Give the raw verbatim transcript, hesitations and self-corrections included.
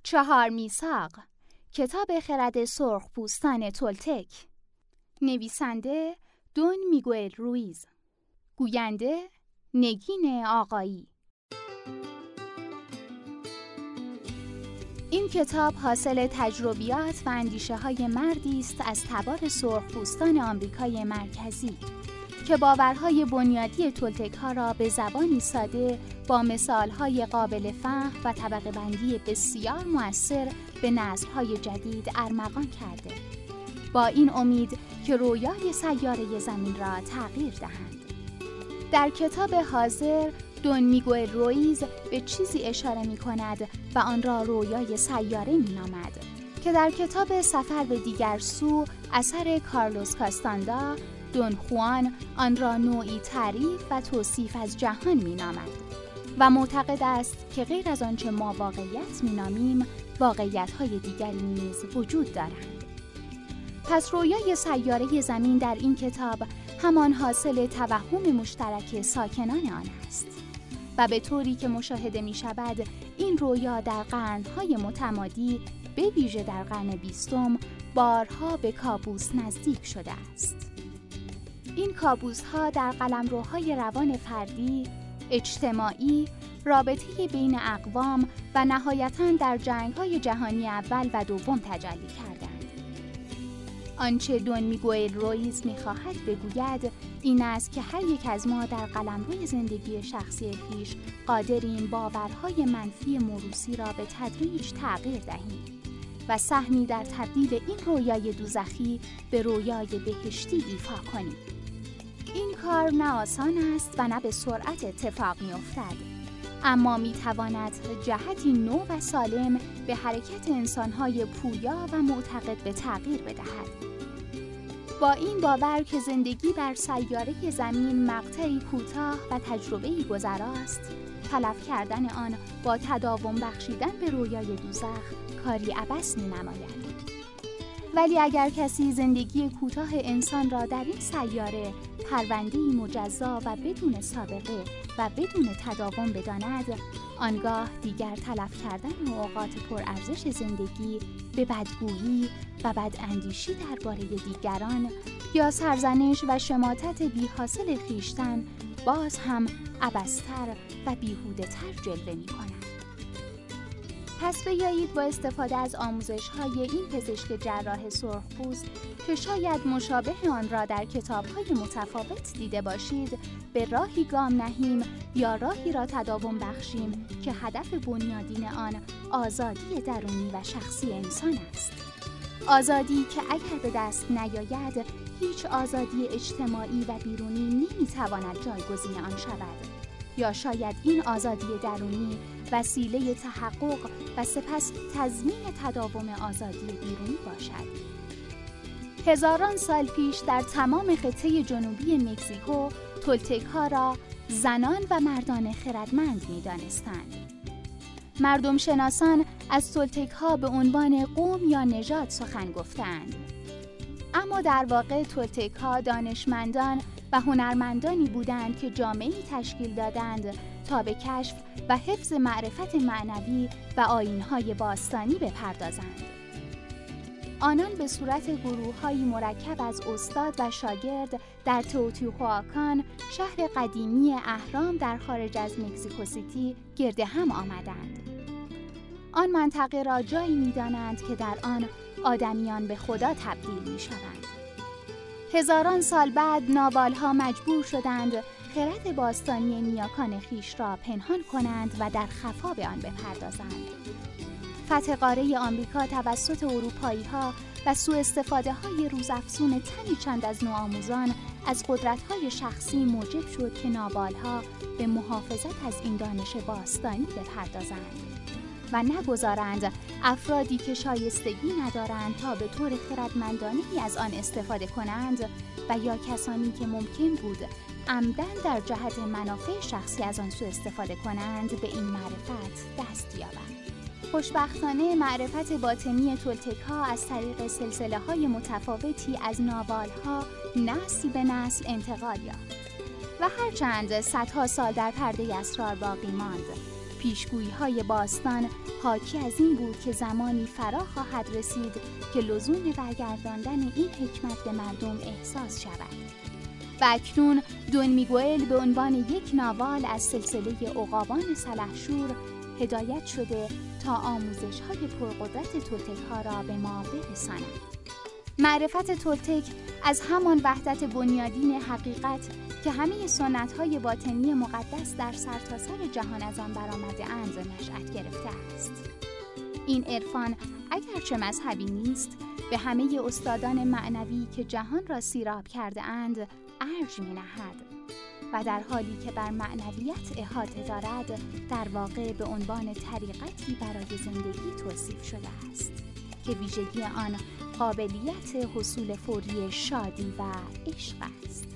چهار میثاق، کتاب خرد سرخپوستان تولتک. نویسنده دون میگوئل رویز، گوینده نگین آقایی. این کتاب حاصل تجربیات و اندیشه های مردی است از تبار سرخپوستان آمریکای مرکزی که باورهای بنیادی تولتک ها را به زبانی ساده با مثالهای قابل فهم و طبقه بندی بسیار مؤثر به نسل‌های جدید ارمغان کرده، با این امید که رویای سیاره زمین را تغییر دهند. در کتاب حاضر دون میگوئل رویز به چیزی اشاره می کند و آن را رویای سیاره می نامد که در کتاب سفر به دیگر سو اثر کارلوس کاستاندا، دون خوان آن را نوعی تعریف و توصیف از جهان می نامد و معتقد است که غیر از آنچه ما واقعیت می نامیم، واقعیت‌های دیگری نیز وجود دارند. پس رویای سیاره زمین در این کتاب همان حاصل توهم مشترک ساکنان آن است و به طوری که مشاهده می شود این رویا در قرن‌های متمادی به ویژه در قرن بیستم بارها به کابوس نزدیک شده است. این کابوس‌ها در قلمروهای روان فردی، اجتماعی، رابطه بین اقوام و نهایتاً در جنگ‌های جهانی اول و دوم تجلی کردند. آنچه دون میگوئل رویز می‌خواهد بگوید این است که هر یک از ما در قلمروی زندگی شخصی خویش قادریم باورهای منفی موروثی را به تدریج تغییر دهیم و سهمی در تبدیل این رویای دوزخی به رویای بهشتی ایفا کنیم. این کار نه آسان است و نه به سرعت اتفاق می‌افتد، اما می‌تواند جهتی نو و سالم به حرکت انسان‌های پویا و معتقد به تغییر بدهد. با این باور که زندگی بر سیاره زمین مقطعی کوتاه و تجربه‌ای گذراست، تلف کردن آن با تداوم بخشیدن به رویای دوزخ کاری عبث می‌نماید. ولی اگر کسی زندگی کوتاه انسان را در این سیاره پرونده‌ای مجزا و بدون سابقه و بدون تداوم بداند، آنگاه دیگر تلف کردن اوقات پرارزش زندگی به بدگویی و بداندیشی درباره دیگران یا سرزنش و شماتت بی‌حاصل خویشتن باز هم عبث‌تر و بیهوده‌تر جلوه می‌کند. پس بیایید با استفاده از آموزش‌های این پزشک جراح سرخپوست که شاید مشابه آن را در کتاب‌های متفاوت دیده باشید، به راهی گام نهیم یا راهی را تداوم بخشیم که هدف بنیادین آن آزادی درونی و شخصی انسان است. آزادی که اگر به دست نیاید، هیچ آزادی اجتماعی و بیرونی نمی‌تواند جایگزین آن شود. یا شاید این آزادی درونی وسیله تحقق و سپس تضمین تداوم آزادی بیرونی باشد. هزاران سال پیش در تمام خطه جنوبی مکزیکو تولتک ها را زنان و مردان خردمند می دانستند. مردم شناسان از تولتک ها به عنوان قوم یا نژاد سخن گفتند. اما در واقع تولتک ها دانشمندان و هنرمندانی بودند که جامعه‌ای تشکیل دادند تا به کشف و حفظ معرفت معنوی و آیین‌های باستانی بپردازند. آنان به صورت گروه‌هایی مرکب از استاد و شاگرد در تئوتیهوآکان، شهر قدیمی اهرام در خارج از مکزیکو سیتی، گرد هم آمدند. آن منطقه را جایی می‌دانند که در آن آدمیان به خدا تبدیل می‌شوند. هزاران سال بعد ناوال‌ها مجبور شدند خرد باستانی نیاکان خویش را پنهان کنند و در خفا به آن بپردازند. فتح قاره آمریکا توسط اروپایی‌ها و سوء استفاده‌های روزافزون تنی چند از نوآموزان از قدرت‌های شخصی موجب شد که ناوال‌ها به محافظت از این دانش باستانی بپردازند و نگذارند افرادی که شایستگی ندارند تا به طور خردمندانه‌ای از آن استفاده کنند و یا کسانی که ممکن بود عمدن در جهت منافع شخصی از آن سوء استفاده کنند به این معرفت دست یابند. خوشبختانه معرفت باطنی تولتک ها از طریق سلسله های متفاوتی از ناوال ها نسل به نسل انتقال یافت و هرچند صدها سال در پرده اسرار باقی ماند، پیشگویی‌های باستان حاکی از این بود که زمانی فرا خواهد رسید که لزوم برگرداندن این حکمت به مردم احساس شود. و اکنون دون میگوئل به عنوان یک ناوال از سلسله عقابان سلحشور هدایت شده تا آموزش‌های پرقدرت تولتک‌ها را به ما برساند. معرفت تولتک از همان وحدت بنیادین حقیقت که همه سنت‌های باطنی مقدس در سرتاسر جهان از آن برآمده‌اند نشأت گرفته است. این عرفان اگرچه مذهبی نیست، به همه استادان معنوی که جهان را سیراب کرده اند ارج می‌نهد و در حالی که بر معنویت احاطه دارد در واقع به عنوان طریقتی برای زندگی توصیف شده است که ویژگی آن قابلیت حصول فوری شادی و عشق است.